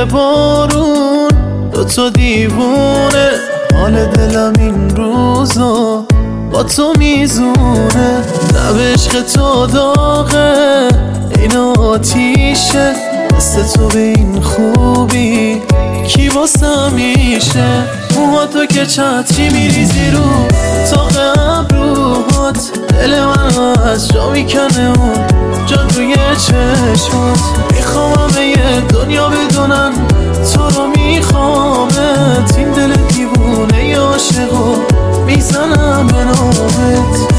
بارون دوتا دیوونه، حال دلم این روزا با تو میزونه. لب عشق تو داغه، این آتیشه، مثل تو به این خوبی کی واسه میشه. موها تو که چتری میریزی رو تاق ابروهات، دل من از جا میکنه اون جادوی چشمات. میخوام همه دنیا بدونن تو رو میخوامت، این دل دیوونه عاشقو میزنم به نامت.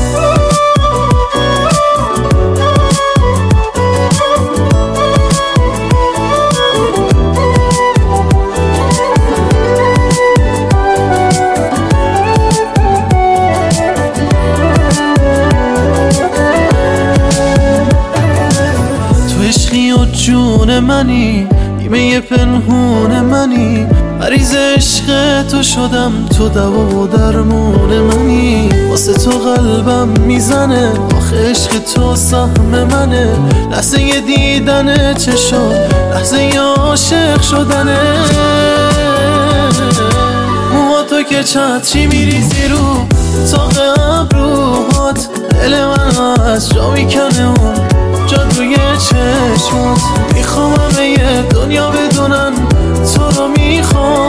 عشقی و جون منی، نیمه پنهون منی، مریض عشق تو شدم، تو دوا و درمون منی. واسه تو قلبم میزنه، آخه عشق تو سهم منه. لحظه دیدن چشم، لحظه عاشق شدنه. موها تو که چتری میریزی رو تاق ابروهات، دل من از جا میکنه اون جادوی چشمات. میخوام همه دنیا بدونن تو رو میخوام.